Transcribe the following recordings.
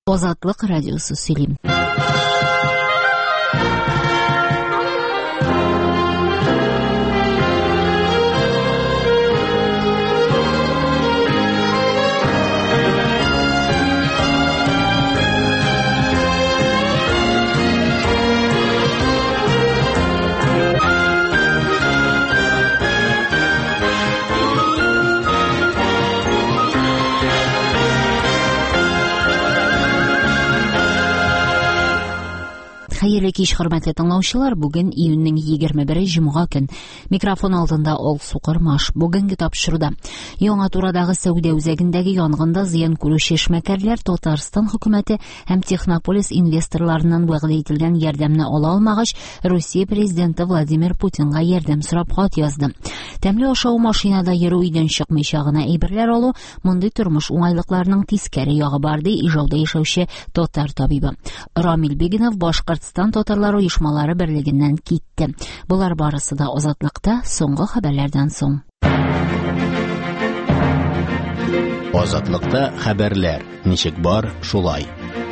Азатлык радиосы сөйлим. Хәерле кич, хөрмәтле тыңлаучылар. Бүген июньнең 21 җомга көн. Микрофон алдында Ол Сукырмаш. Бүгенге тапшыруда Яңа Турадагы Сәүдә үзәгендәге янгында зыян күрүче эшмәкәрләр Татарстан хөкүмәте һәм Технополис инвесторларыннан вәгъдә ителгән ярдәмне ала алмагач, Русия президенты Владимир Путинга ярдәм сорап хат язды. Тәмле ашау, машинада йөрү, өйдән чыкмыйча гына әйберләр алу, мондый тормыш уңайлыкларының тискәре ягы бар, ди Ижауда яшәүче татар табибы. Рамил Бегинов Башкортстан татарлар оешмалары берлегеннән китте. Булар барысы да Азатлыкта соңгы хәбәрләрдән соң. Азатлыкта хәбәрләр. Ничек бар, шулай.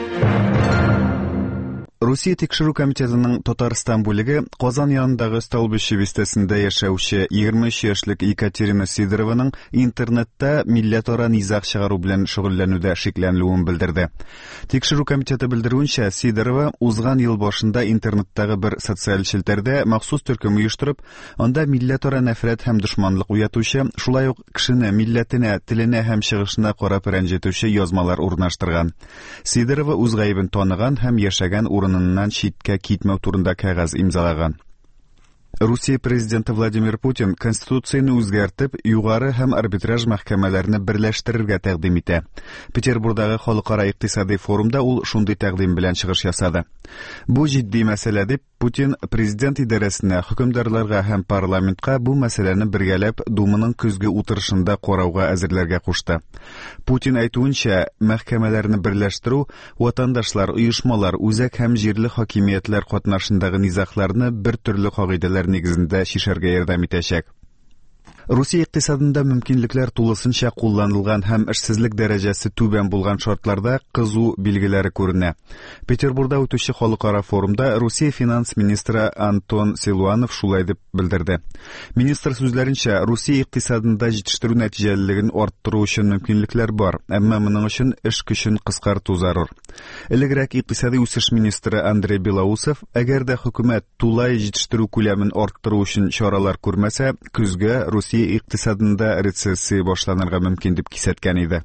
Русия тикшерү комитетының Татарстан бүлеге Казан янындагы Столбище бистәсендә яшәүче 23 яшьлек Екатерина Сидорованың интернетта милләтара низаг чыгару белән шөгыльләнүдә шикләнүен белдерде. Тикшерү комитеты белдерүенчә, Сидорова узган ел башында интернеттагы бер социаль челтәрдә махсус төркем оештырып, анда милләтара нәфрәт һәм дошманлык уятучы, шулай ук кешене милләтенә, теленә һәм чыгышына карап рәнҗетүче язмалар урнаштырган. Сидорова үз гаебен таныган һәм яшәгән урыныннан читкә китмәү турында кәгазь имзалаган. Русия президенты Владимир Путин Конституцияны үзгәртеп, югары һәм арбитраж мәхкәмәләрне берләштерергә тәкъдим итә. Петербургдагы халыкара икътисади форумда ул шундый тәкъдим белән чыгыш ясады. Бу җитди мәсьәлә дип Путин президент идарәсенә, хөкемдарларга һәм парламентка бу мәсьәләне бергәләп Думаның көзге утырышында карауга әзерләргә кушты. Путин әйтүенчә, мәхкәмәләрне берләштерү ватандашлар, оешмалар, үзәк һәм җирле хакимиятләр катнашындагы низагларны бер төрле кагыйдәләр нигезендә шишәргә ярдәм итәчәк. Русия икътисадында мөмкинлекләр тулысынча кулланылган һәм эшсезлек дәрәҗәсе түбән булган шартларда кызу билгеләре күренә. Петербургда үтүче халыкара форумда Русия финанс министры Антон Силуанов шулай дип белдерде. Министр сүзләренчә, Русия икътисадында җитештерү нәтиҗәлелеген арттыру өчен мөмкинлекләр бар, әмма моның өчен эш көчен кыскарту зарур. Элегрәк икътисади үсеш министры Андрей Белоусов, әгәр дә хөкүмәт тулай җитештерү күләмен арттыру өчен чаралар күрмәсә, көзгә Русия икътисадында рецессия башланырга мөмкин дип кисәткән иде.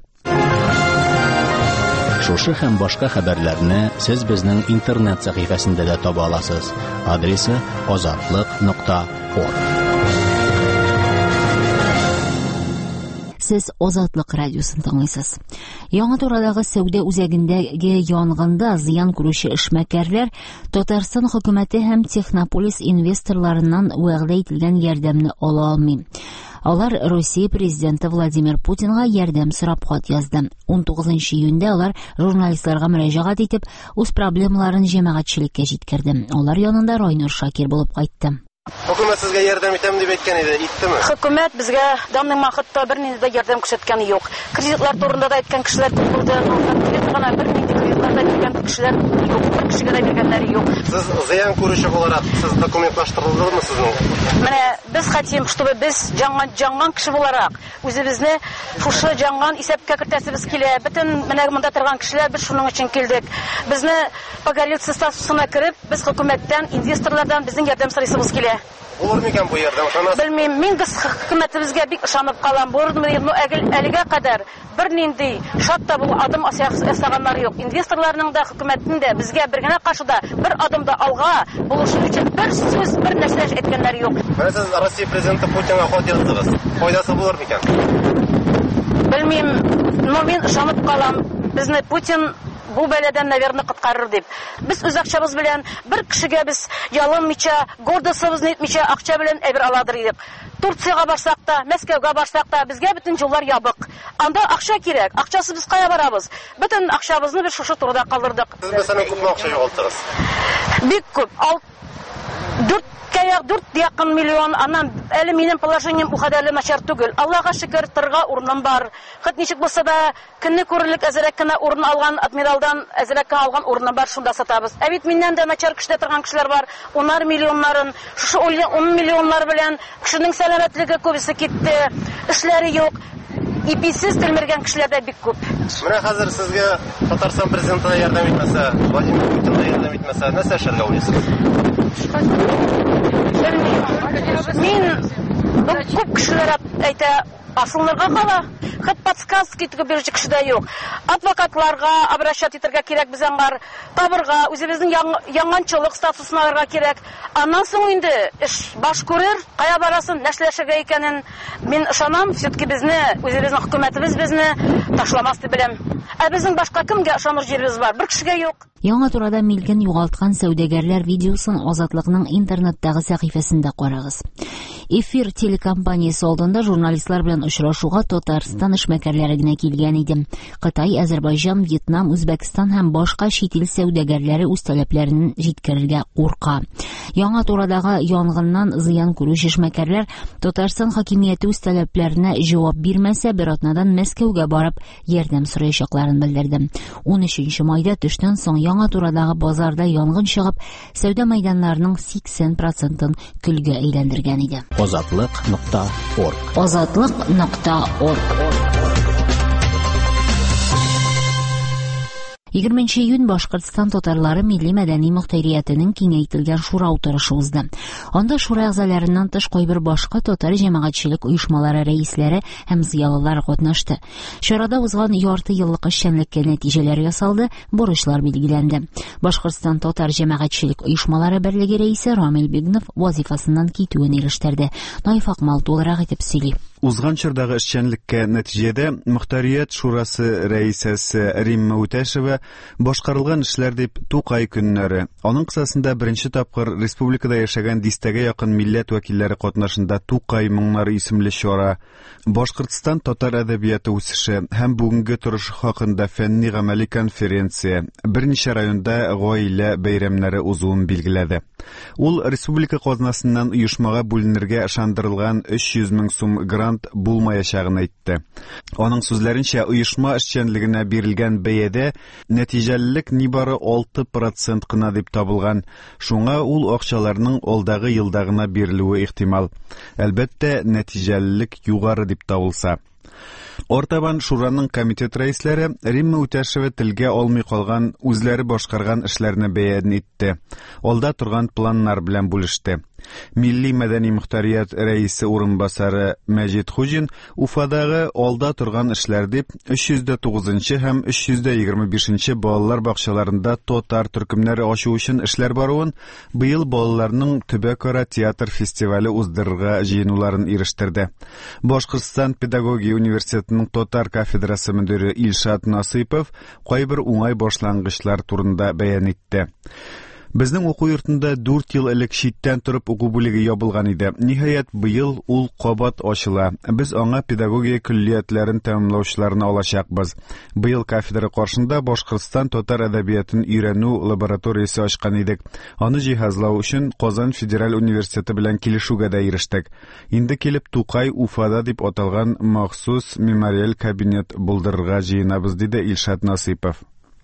Шушы һәм башка хәбәрләрне сез безнең интернет сәхифәсендә дә таба аласыз. Адресы azatlyk.org. Сез Азатлык радиосын тыңлыйсыз. Яңа Турадагы Сәүдә үзәгендәге янгында зыян күрүче эшмәкәрләр Татарстан хөкүмәте һәм Технополис инвесторларыннан вәгъдә ителгән ярдәмне ала алмый. Алар Русия президенты Владимир Путинга ярдәм сорап хат язды. 19 июньдә алар журналистларга мөрәҗәгать итеп, үз проблемаларын җәмәгатьчелеккә җиткерде. Алар янында Райнур Шакир булып кайтты. Хөкүмәт сезгә ярдәм итәм дип әйткән иде, иттеме? Хөкүмәт безгә данный вакытта бернинди дә ярдәм күрсәткәне юк. Кредитлар турында да әйткән кешеләр күп булды. Гына бернинди кредитлар да биргән кешеләр юк. Бер кешегә дә биргәннәр юк. Сез зыян күрүче буларак, сез документлаштырылдыңмы сезнең? Менә без хотим, чтобы без җанган кеше буларак үзебезне шушы җанган исәпкә кертәсебез килә. Бөтен менә монда торган кешеләр без шуның өчен килдек. Безне погорельцы статусына кереп, без хөкүмәттән, инвесторлардан безнең ярдәм сорыйсыбыз килә. Булыр микән бу ярдәм? Белмим, мин хөкүмәтебезгә бик ышанып калам. Булырмы, но әлегә кадәр бернинди шатта бу адым ясаганнар юк. Инвесторларның да, хөкүмәтнең дә безгә бер генә каршыда бер адым да алга булышы өчен бер сүз, бер нәрсә әйткәннәр юк. Сез Россия президенты Путинга хат яздыгыз. Файдасы булыр микән? Белмим, но мин ышанып калам. Безне Путин бу бәләдән, наверное, коткарыр дип. Без үз акчабыз белән бер кешегә без ялынмыйча, гордосыбызны итмичә акча белән әйбер аладыр идек. Турцияга барсак та, Мәскәүгә барсак та, безгә бөтен юллар ябык. Анда акча кирәк. Акчасыз без кая барабыз? Бөтен акчабызны без шушы турыда калдырдык. Сез мәсәлән күпме акча югалтыгыз? Бик күп. 4 якын миллион, аннан әле минем положением ухадәле начар түгел. Аллаһка шөкер, торга урыным бар. Хәт ничек булса да, көнне күрерлек әзрәк кенә урын алган адмиралдан әзрәк алган урыным бар, шунда сатабыз. Ә бит миннән дә начар кешедә торган кешеләр бар. Унар миллионнарын, шушы 10 миллионнар белән кешенең сәламәтлеге күбесе китте. Эшләре юк. Иписез телмергән кешеләр дә бик күп. Менә хәзер сезгә Татарстан президенты ярдәм итмәсә, Владимир Путин ярдәм итмәсә, нәрсә эшләргә уйлыйсыз? Мин күп кешеләр әйтә, асылларга кала. Хәт подсказки тиге бирүче кеше дә юк. Адвокатларга обращать итәргә кирәк без аңар, табырга, үзебезнең яңанчылык статусын алырга кирәк. Аннан соң инде эш баш күрер, кая барасын, нәрсәләшергә икәнен мин ышанам, все-таки безне, үзебезнең хөкүмәтебез безне ташламас дип беләм. Ә безнең башка кемгә ышаныр җиребез бар? Бер кешегә юк. Яңа турада милкен югалткан сәүдәгәрләр видеосын Азатлыкның интернеттагы сәхифәсендә карагыз. Эфир телекомпаниясе алдында журналистлар белән очрашуга Татарстан эшмәкәрләре генә килгән иде. Кытай, Азәрбайҗан, Вьетнам, Үзбәкстан һәм башка чит ил сәүдәгәрләре үз таләпләрен җиткерергә курка. Яңа турадагы янгыннан зыян күрүче эшмәкәрләр Татарстан хакимияте үз таләпләренә җавап бирмәсә, бер атнадан Мәскәүгә барып ярдәм сораячакларын белдерде. 13 майда төштән соң яңа турадагы базарда янгын чыгып, сәүдә мәйданнарының 80%-ын көлгә әйләндергән иде. Ozatlik.org Ozatlik.org 20 июнь Башкортстан татарлары милли мәдәни мөхтәриятенең киңәйтелгән шура утырышы узды. Анда шура әгъзаларыннан тыш кайбер башка татар җәмәгатьчелек оешмалары рәисләре һәм зыялылар катнашты. Чарада узган ярты еллык эшчәнлеккә нәтиҗәләр ясалды, бурычлар билгеләнде. Башкортстан татар җәмәгатьчелек оешмалары берлеге рәисе Рамил Бигнов вазифасыннан китүен ирештерде. Наиф Акмал тулырак итеп сөйли. Узган чордагы эшчәнлеккә нәтиҗәдә Мөхтәрият шурасы рәисәсе Римма Үтәшева башкарылган эшләр дип Тукай көннәре. Аның кысасында беренче тапкыр республикада яшәгән дистәгә якын милләт вәкилләре катнашында Тукай моңнары исемле чара, Башкортстан татар әдәбияты үсеше һәм бүгенге торышы хакында фәнни-гамәли конференция, берничә районда гаилә бәйрәмнәре узуын билгеләде. Ул республика казнасыннан оешмага бүленергә ышандырылган 300 мең сум грант булмаячагын әйтте. Аның сүзләренчә, оешма эшчәнлегенә бирелгән бәядә нәтиҗәлелек нибары 6% кына дип табылган. Шуңа ул акчаларның алдагы елда гына бирелүе ихтимал. Әлбәттә, нәтиҗәлелек югары дип табылса. Ортабан шураның комитет рәисләре Римма Үтәшева телгә алмый калган, үзләре башкарган эшләрне бәян итте. Алда торган планнар белән бүлеште. Милли мәдәни мөхтәрият рәисе урынбасары Мәҗит Хуҗин Уфадагы алда торган эшләр дип 309 һәм 325 балалар бакчаларында татар төркемнәре ачу өчен эшләр баруын, быел балаларның төбәкара театр фестивале уздырырга җыенуларын ирештерде. Башкортстан педагогия университетының татар кафедрасы мөдире Илшат Насыйпов кайбер уңай башлангычлар турында бәян итте. Безнең уку йортында 4 ел элек читтән торып уку бүлеге ябылган иде. Ниһаять, быел ул кабат ачыла. Без аңа педагогия көллиятләрен тәмамлаучыларны алачакбыз. Быел кафедра каршында Башкортстан татар әдәбиятын өйрәнү лабораториясе ачкан идек. Аны җиһазлау өчен Казан федераль университеты белән килешүгә дә ирештек. Инде килеп Тукай, Уфада дип аталган махсус мемориаль кабинет булдырырга җыенабыз, диде Илшат Насыйпов.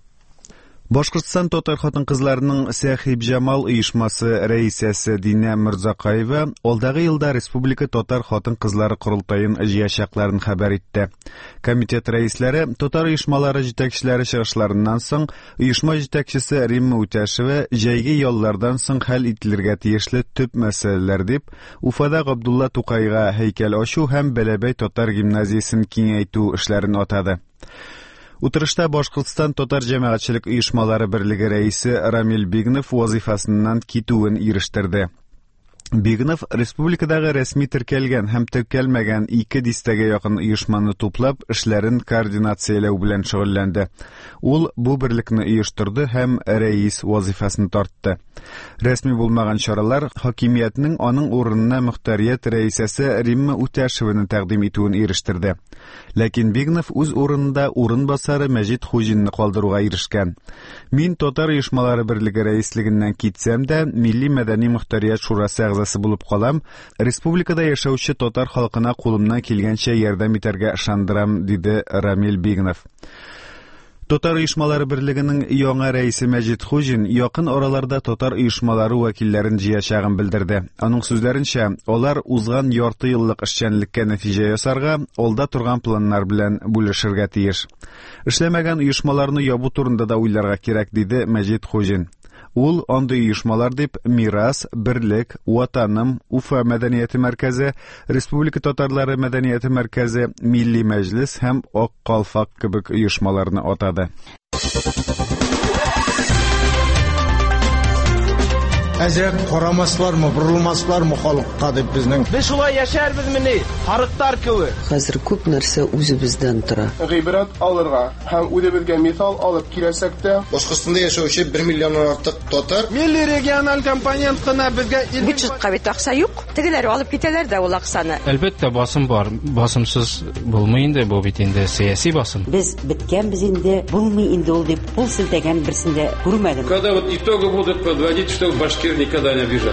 Башкортстан татар хатын-кызларының Сәхиб Җамал оешмасы рәисәсе Динә Мирзакаева алдагы елда республика татар хатын-кызлары курултайын җыячакларын хәбәр итте. Комитет рәисләре, татар оешмалары җитәкчеләре чыгышларыннан соң оешма җитәкчесе Римма Үтәшева җәйге яллардан соң хәл ителергә тиешле төп мәсьәләләр дип Уфада Габдулла Тукайга һәйкәл ачу һәм Бәләбәй татар гимназиясен киңәйтү эшләрен атады. Утырышта Башкортстан татар җәмәгатьчелек оешмалары берлеге рәисе Рамил Бигнов вазифасыннан китүен ирештерде. Бигнов республикадагы рәсми теркәлгән һәм теркәлмәгән 2 дистәгә якын оешманы туплап, эшләрен координацияләү белән шөгыльләнде. Ул бу берлекне оештырды һәм рәис вазифасын тартты. Рәсми булмаган чаралар хакимиятның аның урынына мөхтәрият рәисәсе Римма Үтәшеваны тәкъдим итүен ирештерде. Ләкин Бигнов үз урынында урынбасары Мәҗит Хуҗинны калдыруга ирешкән. Мин татар оешмалары берлеге рәислегеннән китсәм дә, милли мәдәни мөхтәрият шурасы әгъзасы булып калам, республикада яшәүче татар халкына кулымнан килгәнчә ярдәм итәргә ышандырам, диде Рамил Бигнов. Татар оешмалары берлегенең яңа рәисе Мәҗит Хуҗин якын араларда татар оешмалары вәкилләрен җыячагын белдерде. Аның сүзләренчә, алар узган ярты еллык эшчәнлеккә нәтиҗә ясарга, алда торган планнар белән бүлешергә тиеш. Эшләмәгән оешмаларны ябу турында да уйларга кирәк, диде Мәҗит Хуҗин. Ул андый оешмалар дип Мирас, Берлек, Ватаным, Уфа мәдәнияте мәркәзе, Республика татарлары мәдәнияте мәркәзе, Милли мәҗлес һәм Ак калфак кебек оешмаларны атады. Әзрәк карамаслармы, бурылмаслармы халыкка дип безнең. Без шулай яшәрбезмени? Харыктар кебек. Хәзер күп нәрсә үзебездән тора. Гыйбрат алырга һәм үзебезгә мисал алып киләсәк тә, Башкортстанда яшәүче 1 миллионнан артык татар Милли региональ компонент кына безгә бюджетка бит акча юк. Тегеләр алып китәләр дә ул акчаны. Әлбәттә басым бар. Басымсыз булмый инде, бу бит инде сиясәт басым. Без биткәнбез инде, булмый инде ул дип кул селтәгән берсендә күрмәдем. Когда вот итоги будут подводить, что башкир никогда не обижали.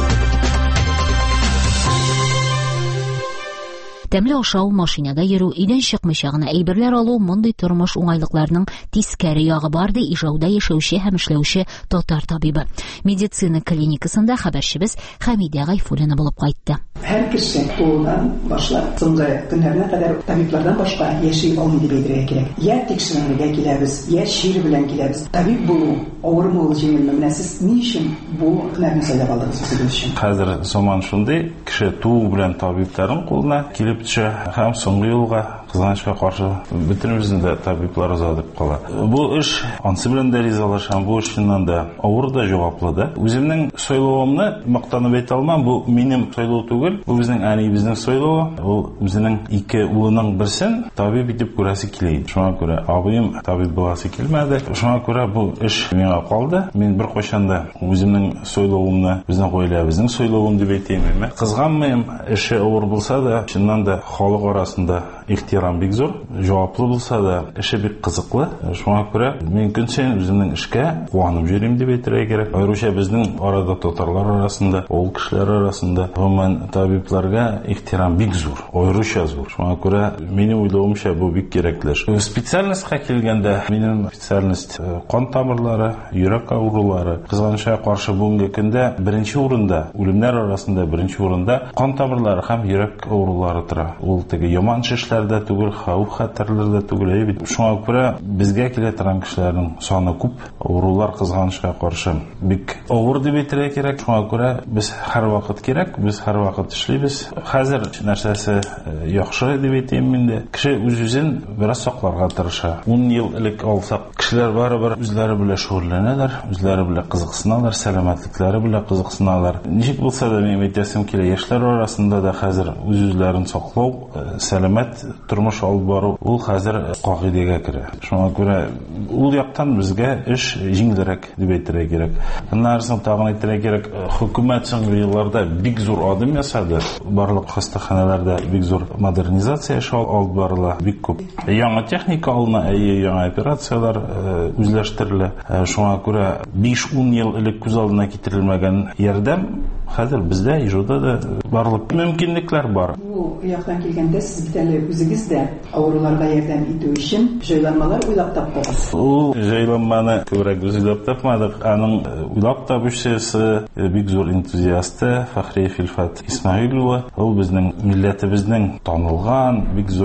Тәмле ашау, машинада йөрү, өйдән чыкмыйча гына әйберләр алу мондый тормыш уңайлыкларының тискәре ягы бар, ди Ижауда яшәүче һәм эшләүче татар табибы. Медицина клиникасында хәбәрчебез Хәмидә Гайфуллина булып кайтты. Һәр кеше туудан башлап соңгы көннәренә кадәр табиблардан башка яши алмый дип әйтергә кирәк. Я тикшеренергә киләбез, я шир белән киләбез. Табиб булу авырмы ул җиңелме? Менә сез ни өчен бу һөнәрне сайлап алдыгыз сезгә өчен? Хәзер заман шундый, кеше туу белән табибларын кулына килеп һәм соңгы елга кызганычка каршы бөтенебезнең дә табиблар озатып кала. Бу эш ансы белән дә ризалашам, бу эшнән дә авыр да җаваплы да. Үземнең сойлавымны мактанып әйтә алмам, бу минем сойлау түгел, бу безнең әнибезнең сойлавы. Ул безнең ике улының берсен табиб итеп күрәсе килә. Шуңа күрә абыем табиб буласы килмәде. Шуңа күрә бу эш миңа калды. Мин бер кайчан да үземнең сойлавымны безнең гаиләбезнең сойлавын дип әйтәм. Кызганмыйм, эше авыр булса да, чыннан да халык арасында ихтирам бик зур, җаваплы булса да, эше бик кызыклы. Шуңа күрә мин көн саен үземнең эшкә куанып йөрим дип әйтергә кирәк. Аеруча безнең арада татарлар арасында, ул кешеләр арасында гомумән табибларга ихтирам бик зур, аеруча зур. Шуңа күрә минем уйлавымча бу бик кирәкле. Специальностька килгәндә, минем специальность кан тамырлары, йөрәк авырулары. Кызганычка каршы бүгенге көндә беренче урында, үлемнәр арасында беренче урында кан тамырлары һәм йөрәк авырулары тора. Ул теге яман шешләрдә түгел, хәвеф хәтерләрдә түгел. Шуңа күрә безгә килә торган кешеләрнең саны күп. Авырулар кызганычка каршы бик авыр дип әйтергә кирәк. Шуңа күрә без һәрвакыт кирәк, без һәрвакыт эшлибез. Хәзер нәрсәсе яхшы дип әйтәм мин дә. Кеше үз-үзен бераз сакларга тырыша. 10 ел элек алсак, кешеләр барыбер үзләре белән шөгыльләнәләр, үзләре белән кызыксыналар, сәламәтлекләре белән кызыксыналар. Ничек булса да мин әйтәсем килә, яшьләр арасында да хәзер үз-үзләрен саклау, сәламәт тормыш алып бару, ул хәзер кагыйдәгә керә. Шуңа күрә ул яктан безгә эш җиңелрәк дип әйтергә кирәк. Аннан тагын әйтергә кирәк, хөкүмәт соңгы елларда бик зур адым ясады. Барлык хастаханәләрдә бик зур модернизация эше алып барыла, бик күп. Яңа техника алына, яңа операциялар үзләштерелә. Шуңа күрә 5-10 ел элек күз алдына китерелмәгән ярдәм хәзер бездә Ижауда да барлык мөмкинлекләр бар. Бу яктан килгәндә сез бит әле үзегез дә авыруларга ярдәм итү өчен җайланмалар уйлап таптыгыз. Ул җайланманы күбрәк уйлап тапмадык. Аның уйлап табучысы бик зур энтузиасты Фахри Филфат Исмаилова. Ул безнең милләтебезнең танылган бик зур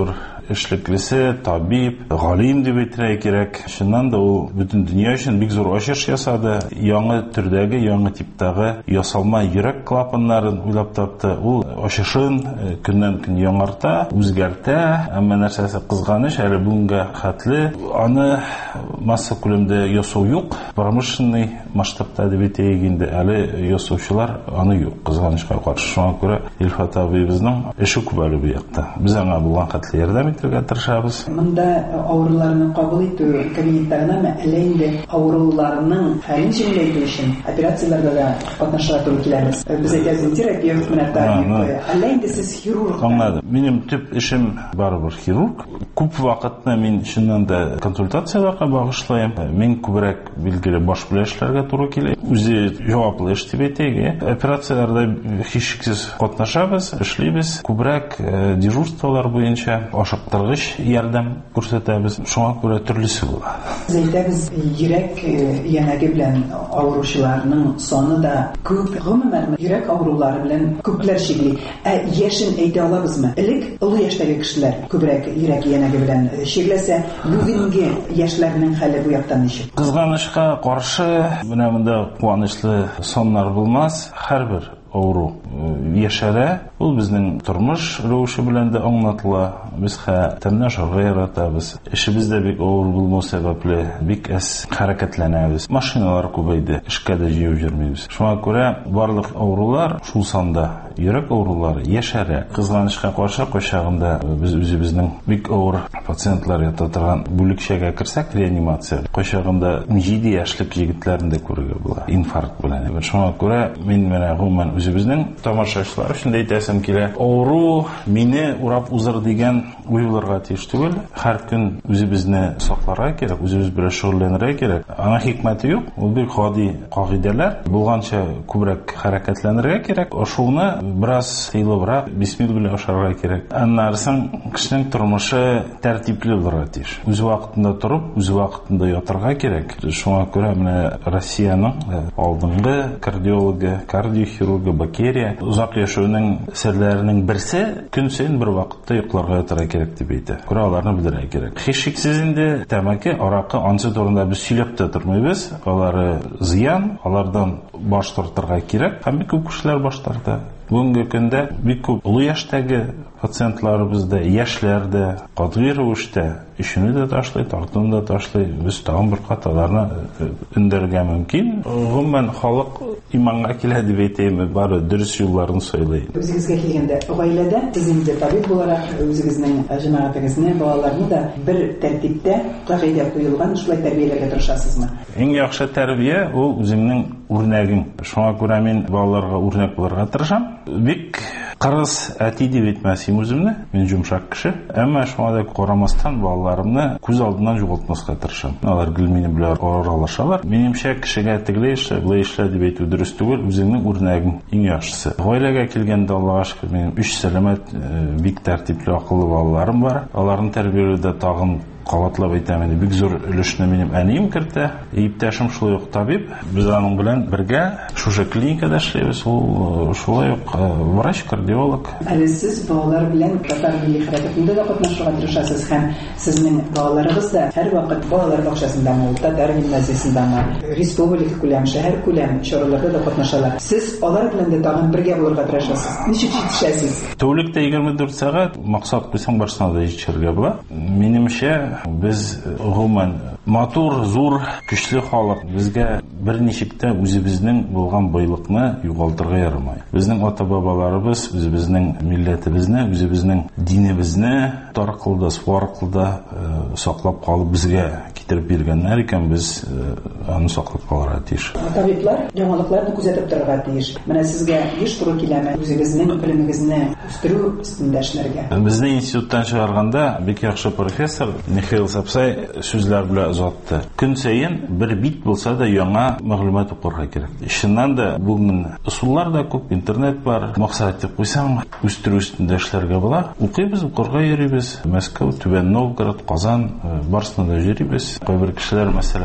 эшлеклесе, табиб, галим дип әйтергә кирәк. Шуннан да ул бөтен дөнья өчен бик зур ачыш ясады. Яңа төрдәге, яңа типтагы ясалма йөрәк клапаннарын уйлап тапты. Ул ачышын көннән-көн яңарта, үзгәртә, әмма нәрсәсе кызганыч, әле бүгенгә хәтле аны масса күлемдә ясау юк. Промышленный масштабта дип әйтәйек, әле ясаучылар аны юк. Кызганычка каршы. Шуңа күрә Илфат абыйыбызның эше күп әле бу якта. Без аңа булган хәтле ярдәм итәргә тырышабыз. Монда авыруларны кабул итү кабинеттарына әллә инде авыруларның хәлен җиңеләйтү өчен операцияләрдә дә катнашырга туры киләбез. Без әйтәбез терапия менә әллә инде сез хирург. Аңладым. Минем төп эшем барыбер хирург. Күп вакытны мин шуннан да консультацияларга багышлайм. Мин күбрәк билгеле баш белән эшләргә туры килә. Үзе җаваплы эш дип әйтәйек. Операцияләрдә һичшиксез катнашабыз, эшлибез. Күбрәк дежурстволар буенча ашыктыргыч ярдәм күрсәтәбез. Шуңа күрә төрлесе була. Әйтәбез, йөрәк янәге белән авыручыларның саны да күп. Гомумән йөрәк авырулары белән күпләр шигли. Яшен әйтә алабызмы? Элек олы яшьтәге кешеләр күбрәк йөрәк янәге белән шигләсә, бүгенге яшьләрнең хәле бу яктан ничек? Кызганычка каршы, менә монда куанычлы соннар булмас. Һәрбер авыру яшәрә. Ул безнең тормыш рәвеше белән дә аңлатыла. Без хәтәрне ашарга яратабыз. Эшебездә бик авыр булмау сәбәпле бик әз хәрәкәтләнәбез. Машиналар күбәйде. Эшкә дә җыеп йөрмибез. Шуңа күрә барлык авырулар шул санда йөрәк авырулары яшәрә. Кызганычка каршы кайчагында без үзебезнең бик авыр пациентлар ята торган бүлекчәгә керсәк, реанимация, кайчагында 17 яшьлек җегетләрне дә күрергә була. Инфаркт белән. Шуңа күрә мин менә гомумән үзебезнең тамашачылар өчен дә әйтәсем килә. Авыру мине урап узыр дигән уйларга тиеш түгел. Һәр көн үзебезне сакларга кирәк, үзебез белән шөгыльләнергә кирәк. Ана хикмәте юк. Ул бик гади кагыйдәләр. Булганча күбрәк хәрәкәтләнергә кирәк. Шуны бераз тыйлыбрак бисмилла белән ашарга кирәк. Аннарсын кешенең тормышы тәртипле булырга тиеш. Үз вакытында торып, үз вакытында ятарга кирәк. Шуңа күрә менә Россиянең алдынгы кардиологы, кардиохирургы Бакерия узак яшәүнең серләренең берсе көн саен бер вакытта йокларга ятарга кирәк дип әйтә. Күрә аларны белергә кирәк. Һичшиксез инде тәмәке, аракы ансы турында без сөйләп тә тормыйбыз. Алары зыян, алардан баш тартырга кирәк. Һәм бик күп кешеләр баш тарта. Бүгенге көндә бик күп олы яшьтәге пациентларыбызда, яшьләрдә, катгый рәвештә ишене дә ташлый, тартуны да ташлый. Без тагын бер каталарны өндәргә мөмкин. Гомумән халык иманга килә дип әйтәм, бары дөрес юлларын сөйләй. Үзегезгә килгәндә, гаиләдә сез инде табиб буларак үзегезнең җәмәгатегезне, балаларны да бер тәртиптә, кагыйдә куелган шулай тәрбияләргә тырышасызмы? Иң яхшы тәрбия ул үзеңнең үрнәгең. Шуңа күрә мин балаларга үрнәк булырга тырышам. Бик кырыс әти дип әйтмәсем үземне, мин җумшак кеше. Әмма шуңа да карамастан балаларымны күз алдыннан югалтмаска тырышам. Алар гел минем белән аралашалар. Минемчә кешегә тегеле эшлә, булай эшлә дип әйтү дөрес түгел, үзеңнең үрнәгең иң яхшысы. Гаиләгә килгәндә Аллага шөкер, минем 3 сәламәт, бик тәртипле, акыллы балаларым бар. Аларны тәрбияләүдә тагын кабатлап әйтәм, бик зур өлешне минем әнием кертә. Иптәшем шулай ук табиб. Без аның белән бергә шушы клиникада эшләбез. Ул шулай ук врач, кардиолог. Әле сез балалар белән татар милли хәрәкәтендә дә катнашырга тырышасыз һәм сезнең балаларыгыз да һәр вакыт балалар бакчасындамы, татар гимназиясендәме, республика күләм, шәһәр күләм чараларда да катнашалар. Сез алар белән дә тагын бергә булырга тырышасыз. Ничек җитешәсез? Тәүлектә 24 сәгать максат куйсаң барсына да җитешергә була. Минемчә biz гомумән матур, зур, көчле халык. Безгә берничектә үзебезнең булган байлыкны югалтырга ярамый. Безнең ата-бабаларыбыз үзебезнең милләтебезне, үзебезнең динебезне таркылда, сваркылда саклап калып безгә китереп биргәннәр икән, без аны саклап калырга тиеш. Табиблар яңалыкларны күзәтеп торырга тиеш. Менә сезгә еш туры киләме үзегезнең белемегезне үстерү өстендә эшләргә? Безне институттан чыгарганда бик яхшы профессор Михаил Сапсай сүзләр белән озатты. Көн саен бер бит булса да яңа мәгълүмат укырга кирәк. Шуннан да бүген усуллар да күп, интернет бар. Максат дип куйсаң, үстерү өстендә эшләргә була. Укыйбыз, укырга йөрибез. Мәскәү, Түбән Новгород, Казан барсына да йөрибез. Кайбер кешеләр мәсәлән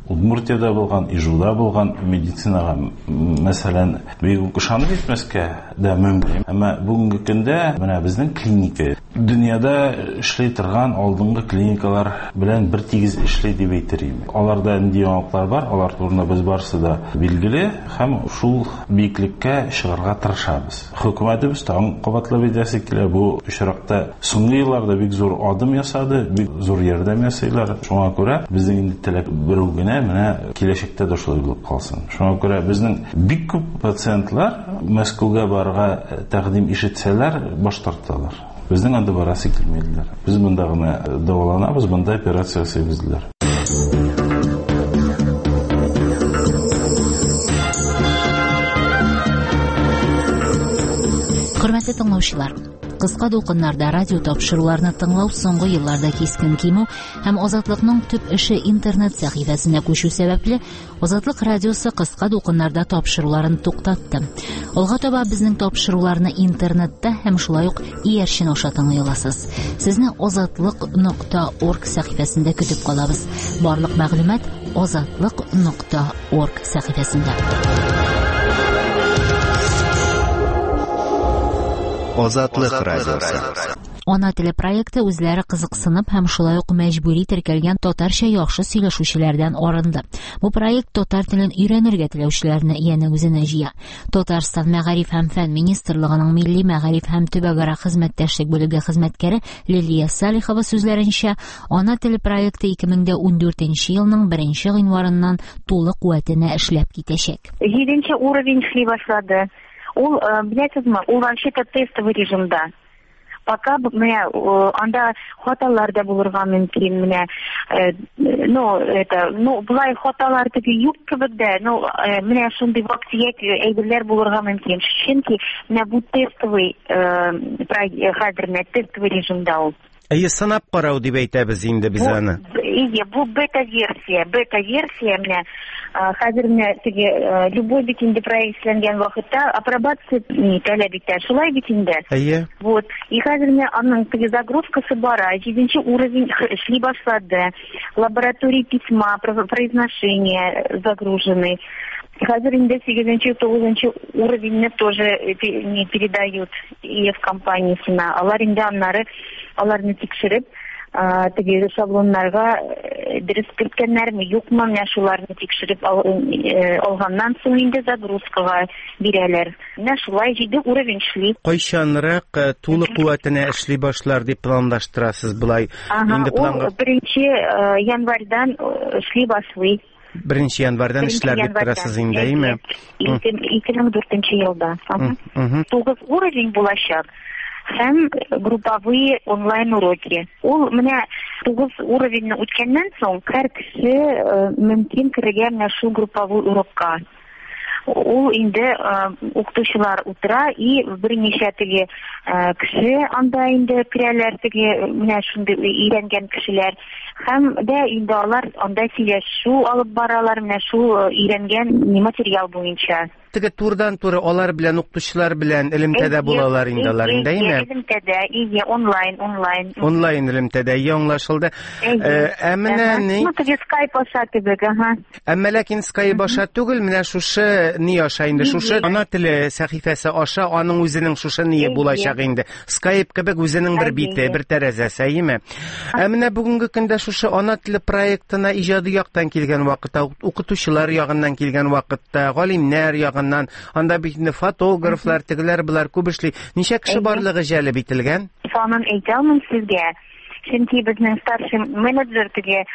Удмуртияда булган, Ижуда булган медицинага мәсәлән бик ышанып итмәскә дә мөмкин. Әмма бүгенге көндә менә безнең клиника дөньяда эшли торган алдынгы клиникалар белән бер тигез эшли дип әйтерим. Аларда нинди яңалыклар бар, алар турында без барысы да билгеле һәм шул биеклеккә чыгарга тырышабыз. Хөкүмәтебез тагын кабатлап әйтәсе килә, бу очракта соңгы елларда бик зур адым ясады, бик зур ярдәм ясыйлар. Шуңа күрә безнең инде теләк берү генә менә киләчәктә дә шулай булып калсын. Шуңа күрә безнең бик күп пациентлар Мәскәүгә барырга тәкъдим ишетсәләр баш тарталар. Безнең анда барасы килмәделәр. Без монда гына дәваланабыз, монда операция ясыйбыз диләр. Хөрмәтле тыңлаучылар, кыска дулкыннарда радио тапшыруларны тыңлау соңгы елларда кискен кимү һәм Азатлыкның төп эше интернет сәхифәсенә күчү сәбәпле Азатлык радиосы кыска дулкыннарда тапшыруларын туктатты. Алга таба безнең тапшыруларны интернетта һәм шулай ук иярчен аша тыңлый аласыз. Сезне azatlyk.org сәхифәсендә көтеп калабыз. Барлык мәгълүмат azatlyk.org сәхифәсендә. Азатлык радиосы. Ана теле проекты үзләре кызыксынып һәм шулай ук мәҗбүри теркәлгән татарча яхшы сөйләшүчеләрдән арынды. Бу проект татар телен өйрәнергә теләүчеләрне янә үзенә җыя. Татарстан Мәгариф һәм фән министрлыгының милли мәгариф һәм төбәгара хезмәттәшлек бүлеге хезмәткәре Лилия Салихова сүзләренчә, ана теле проекты 2014 елның 1 гыйнварыннан тулы куәтенә эшләп китәчәк. 7 уровень эшли башлады. Ул, беләсезме, ул вообще-то тестовый режимда. Пока менә анда хаталар да булырга мөмкин, менә булай хаталар теге юк кебек дә, менә шундый вакыйгат әйберләр булырга мөмкин. Чөнки менә бу тестовый хәзер тестовый режимда ул. Сынап карау дип әйтәбез инде без аны. Бу бета-версия менә хәзер менә теге любой бит инде проектланган вакытта апробация таләп итә. Шулай бит инде. Вот. И хәзер менә аның теге загрузкасы бара. 7 уровень эшли башлады. Лаборатория письма, произношение загружены. Хәзер инде 8-9 уровеньне тоже не передают ИФ компаниясына. Алар инде аларны тикшереп, теге шаблоннарга дөрес киткәннәрме, юкмы, менә шуларны тикшереп алганнан соң инде загрузкага бирәләр. Менә шулай 7 уровень эшли. Кайчанрак тулы куәтенә эшли башлар дип планлаштырасыз булай? Инде планга 1 январьдан эшли башлый. 1 январьдан эшләр дип торасыз инде, әйме? 2004 елда. 9 уровень булачак. Һәм групповые онлайн уроки. Ул менә 9 уровеньне үткәннән соң һәр кеше мөмкин керергә менә шул групповой урокка. Ул инде укытучылар утыра и берничә теге кеше анда инде керәләр, теге менә шундый өйрәнгән кешеләр. Һәм дә инде алар анда сөйләшү алып баралар, менә шул өйрәнгән материал буенча. Теге турдан-туры алар белән укытучылар белән элемтәдә булалар инде алар инде, әйме? Элемтәдә, онлайн. Онлайн элемтәдә аңлашылды. Менә ни? Теге Skype аша кебек, Әмма ләкин Skype аша түгел, менә шушы ни аша инде, шушы ана теле сәхифәсе аша аның үзенең шушы ни булачак инде. Skype кебек үзенең бер бите, бер тәрәзәсе, әйме? Менә бүгенге көндә шушы ана теле проектына иҗади яктан килгән вакытта, укытучылар ягыннан килгән вакытта, галимнәр ягыннан, анда бит фотографлар, тегеләр булар күп эшли. Ничә кеше барлыгы җәлеп ителгән? Санын әйтә алмыйм сезгә. Чөнки безнең старший менеджер теге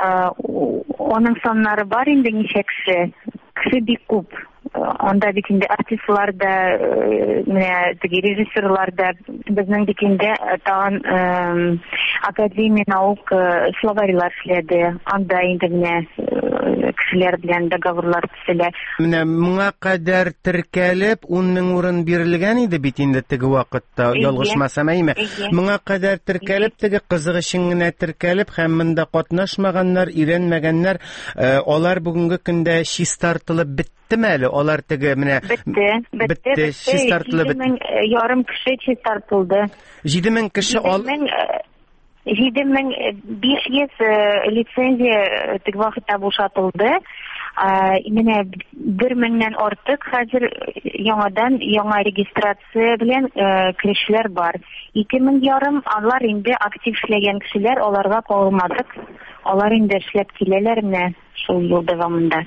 аның саннары бар инде ничә кеше. Кеше бик күп. Анда бит инде артистлар да, менә теге режиссерлар да, безнең бит инде тагын академия наук словарьлар эшләде. Анда инде менә кешеләр белән договорлар төзелә. Менә моңа кадәр теркәлеп, 10 мең урын бирелгән иде бит инде теге вакытта, ялгышмасам, әйме? Моңа кадәр теркәлеп, теге кызык өчен генә теркәлеп, һәм монда катнашмаганнар, өйрәнмәгәннәр, алар бүгенге көндә чистартылып беттеме әле? Алар теге менә бетте, чистартылып. 7 мең ярым кеше чистартылды. 7 мең кеше 7500 лицензия теге вакытта бушатылды. Менә 1000-нән артык хәзер яңа регистрация белән кешеләр бар. 2000 алар инде актив эшләгән кешеләр, аларга калмадык. Алар инде эшләп киләләр менә шул ел дәвамында.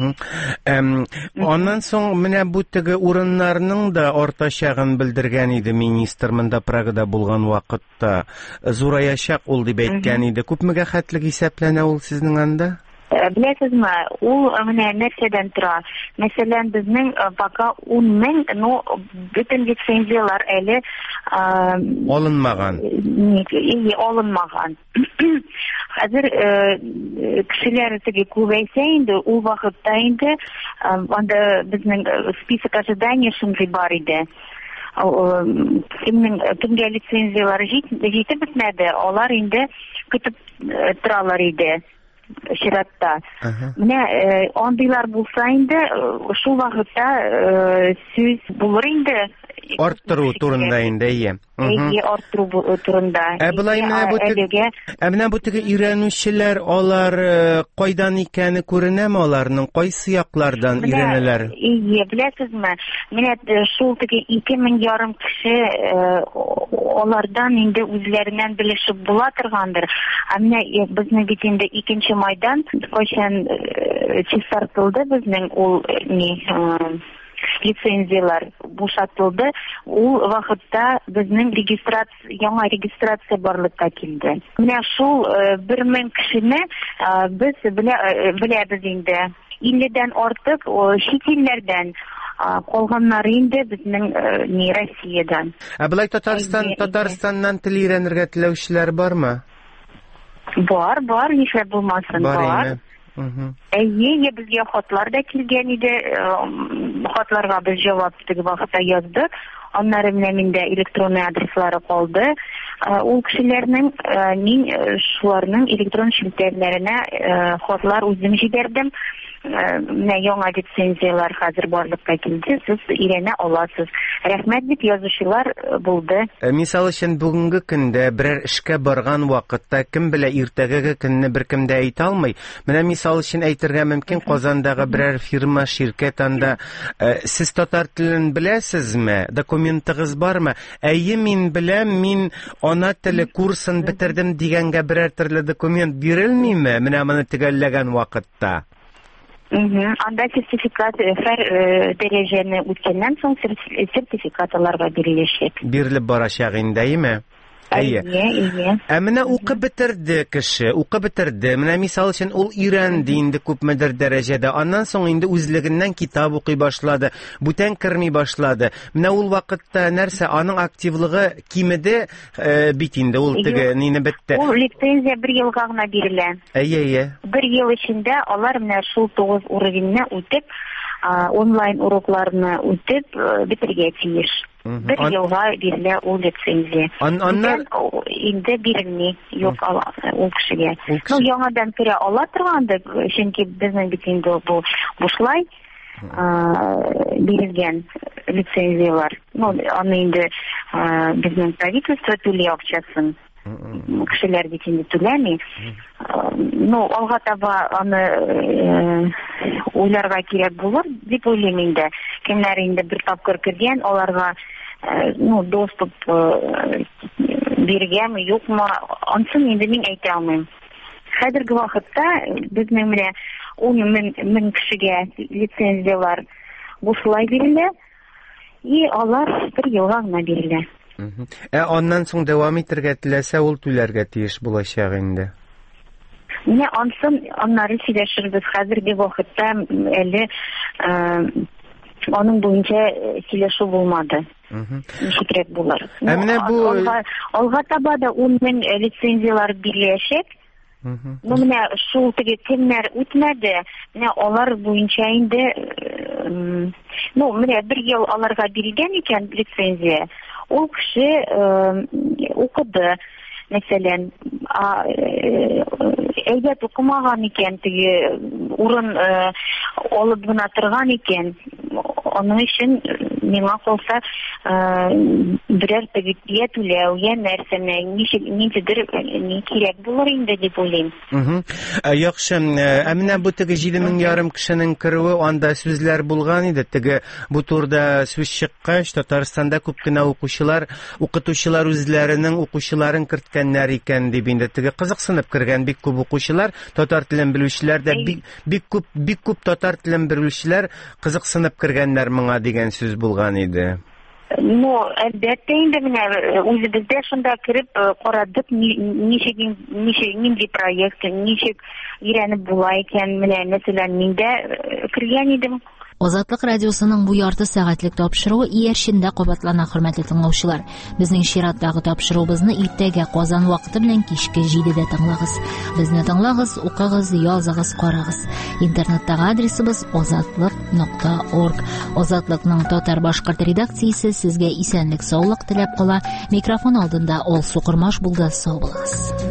Аннан соң менә бу теге урыннарның да артачагын белдергән иде министр монда Прагада булган вакытта. Зураячак ул дип әйткән иде. Күпмегә хәтлек исәпләнә ул сезнең анда? Беләсезме, ул менә нәрсәдән тора. Мәсәлән, безнең пока 10,000, но бөтен лицензиялар әле алынмаган. Алынмаган. Хәзер кешеләр теге күбәйсә инде, ул вакытта инде анда безнең список ожидания шундый бар иде. Кемгә лицензиялар җитеп бетмәде, алар инде көтеп торалар иде. Ширатта. Менә андыйлар булса инде, шул вакытта сүз булыр инде. Арттыру турында инде, арттыру турында. Менә бу теге өйрәнүчеләр, алар кайдан икәне күренәме аларның? Кайсы яклардан өйрәнәләр? Беләсезме? Менә шул теге 2500 кеше алардан инде үзләреннән белешеп була торгандыр. Менә безнең бит инде 2 майдан кайчан чистартылды безнең ул лицензиялар бушатылды. Ул вакытта безнең яңа регистрация барлыкка килде. Менә шул 1000 кешене без беләбез инде. 50дән артык чит илләрдән калганнары инде безнең Россиядән. Булай Татарстаннан тел өйрәнергә теләүчеләр бармы? Бар, нишләп булмасын, бар. Безгә хатлар да килгән иде. Хатларга без җавап теге вакытта яздык. Аннары менә миндә электрон адреслары калды. Ул кешеләрнең мин шуларның электрон челтәрләренә хатлар үзем җибәрдем. Менә яңа лицензиялар хәзер барлыкка килде. Сез өйрәнә аласыз. Рәхмәт дип язучылар булды. Мисал өчен бүгенге көндә берәр эшкә барган вакытта кем белә иртәгәге көнне беркем дә әйтә алмый. Менә мисал өчен әйтергә мөмкин, Казандагы берәр фирма, ширкәт анда сез татар телен беләсезме? Документыгыз бармы? Әйе, мин беләм, мин ана теле курсын бетердем дигәнгә берәр төрле документ бирелмиме? Менә моны төгәлләгән вакытта. Анда сертификат һәр дәрәҗәне үткәннән соң сертификатларга биреләчәк. Бирелеп барачак инде, Әйе. Менә укып бетерде кеше, Менә мисал өчен ул өйрәнде инде күпмедер дәрәҗәдә. Аннан соң инде үзлегеннән китап укый башлады, бүтән керми башлады. Менә ул вакытта нәрсә, аның активлыгы кимеде бит инде, ул теге нине бетте. Ул лицензия 1 елга гына бирелә. 1 ел эчендә алар менә шул 9 уровеньне үтеп, онлайн урокларны үтеп битергә тиеш. 1 елга бирелә ул лицензия. Аннан инде бирелми, юк ул кешегә. Яңадан керә ала торгандыр, чөнки безнең бит инде бу бушлай бирелгән лицензиялар. Аны инде безнең правительство түли акчасын. Кешеләр бит инде түләми. Алга таба аны уйларга кирәк булыр дип уйлыйм инде. Кемнәр инде бер тапкыр кергән, аларга доступ биргәнме, юкмы, ансын инде мин әйтә алмыйм. Хәзерге вакытта безнең менә 10,000 кешегә лицензиялар бушлай бирелә, и алар 1 елга гына бирелә. Аннан соң дәвам итәргә теләсә, ул түләргә тиеш булачак инде. Менә аннары сөйләшербез. Хәзерге вакытта әле аның буенча сөйләшү булмады. Ничекләр булыр. Алга таба да 10,000 лицензиялар биреләчәк. Менә шул теге кемнәр үтмәде, менә алар буенча инде менә 1 ел аларга бирелгән икән лицензия. Ул кеше укыды. Мәсәлән, әйбәт укымаган икән, теге урын алып гына торган икән, аның өчен миңа калса берәр тегия түләү я нәрсәне ничек кирәк булыр инде дип уйлыйм. Яхшы, менә бу теге 7,5 кешенең керүе, анда сүзләр булган иде. Теге бу турда сүз чыккач, Татарстанда күп кенә укытучылар үзләренең укучыларын керткәннәр икән дип инде. Теге кызыксынып кергән бик күп укучылар, татар телен белүчеләр дә бик күп татар телен белүчеләр кызыксынып кергәннәр моңа дигән сүз булган иде. Әлбәттә инде менә үзебездә шунда кереп карадык, нинди проект, ничек өйрәнеп була икән, менә мәсәлән, мин дә кергән идем. Азатлык радиосының бу ярты сәгатьлек тапшыруы иярчендә кабатлана, хөрмәтле тыңлаучылар. Безнең чираттагы тапшыруыбызны иртәгә Казан вакыты белән кичке 7дә тыңлагыз. Безне тыңлагыз, укыгыз, языгыз, карагыз. Интернеттагы адресыбыз ozatlik.org. Азатлыкның татар-башкорт редакциясе сезгә исәнлек, саулык теләп кала. Микрофон алдында Ол Сукырмаш булды. Сау булыгыз.